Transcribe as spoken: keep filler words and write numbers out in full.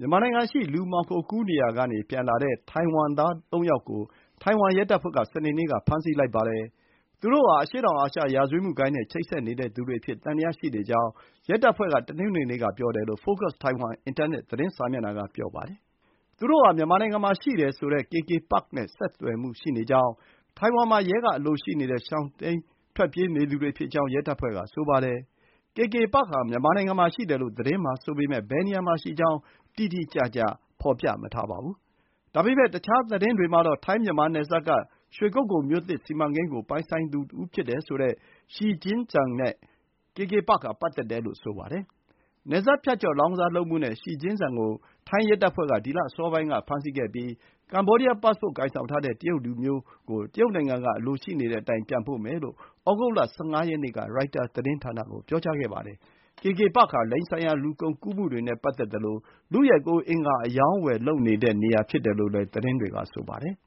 မြန်မာနိုင်ငံရှိ လူမှောင်ခိုကူးနေရာကနေပြန်လာတဲ့ထိုင်ဝမ်သားသုံးယောက်ကိုထိုင်ဝမ်ရဲတပ်ဖွဲ့က စနေနေ့က ဖမ်းဆီးလိုက်ပါတယ်။ သူတို့ဟာ အရှေ့တောင်အာရှရာဇဝတ်မှုဂိုဏ်းနဲ့ချိတ်ဆက်နေတဲ့သူတွေအဖြစ် သံသယရှိနေကြောင်း ရဲတပ်ဖွဲ့က တနင်္ဂနွေနေ့က ပြောတယ်လို့ Focus Taiwan အင်တာနက်သတင်းစာမျက်နှာက ပြောပါတယ်။ သူတို့ဟာ မြန်မာနိုင်ငံမှာရှိတယ်ဆိုတဲ့ ကေ ကေ Park နဲ့ ဆက်သွယ်မှုရှိနေကြောင်း၊ ထိုင်ဝမ်မှာ ရဲကအလိုရှိနေတဲ့ ရှောင်တိမ်းထွက်ပြေးနေသူတွေဖြစ်ကြောင်း ရဲတပ်ဖွဲ့က ဆိုပါတယ်။ ကေ ကေ Park ဟာ မြန်မာနိုင်ငံမှာရှိတယ်လို့ သတင်းမှာဆိုပေမဲ့ ဘယ်နေရာမှာရှိကြောင်း တိတိကျကျ ဖော်ပြမထားပါဘူး။ ဒါပေမဲ့ တခြားသတင်းတွေမှာတော့ ထိုင်း-မြန်မာနယ်စပ်က ရွှေကုက္ကိုမြို့သစ်စီမံကိန်းကို ပိုင်ဆိုင်သူတဦးဖြစ်တယ်ဆိုတဲ့ Xi Jingzhen နဲ့ ကေ ကေ Park ဟာ ပတ်သက်တယ်လို့ ဆိုပါတယ်။ နယ်စပ်ဖြတ်ကျော် လောင်းကစားလုပ်မှုနဲ့ Xi Jingzhen ကို ထိုင်းရဲတပ်ဖွဲ့က ဒီလအစောပိုင်းက ဖမ်းဆီးခဲ့ပြီး ကမ္ဘောဒီးယား ပတ်စ်ပို့ကိုင်ဆောင်ထားတဲ့ တရုတ်လူမျိုးကို တရုတ်နိုင်ငံက အလိုရှိနေတဲ့အတိုင်း ပြန်ပို့မယ်လို့ ဩဂုတ်လ ၁၅ ရက်နေ့က ရိုက်တာသတင်းဌာနကို ပြောကြားခဲ့ပါတယ်။ ကေ ကေ Park ဟာ လိင်ဆိုင်ရာ လူကုန်ကူးမှုတွေနဲ့ပတ်သက်သလို လုယက်ကိုးအင်္ဂါအရောင်းအဝယ်လုပ်နေတဲ့နေရာဖြစ်တယ်လို့လည်း သတင်းတွေက ဆိုပါတယ်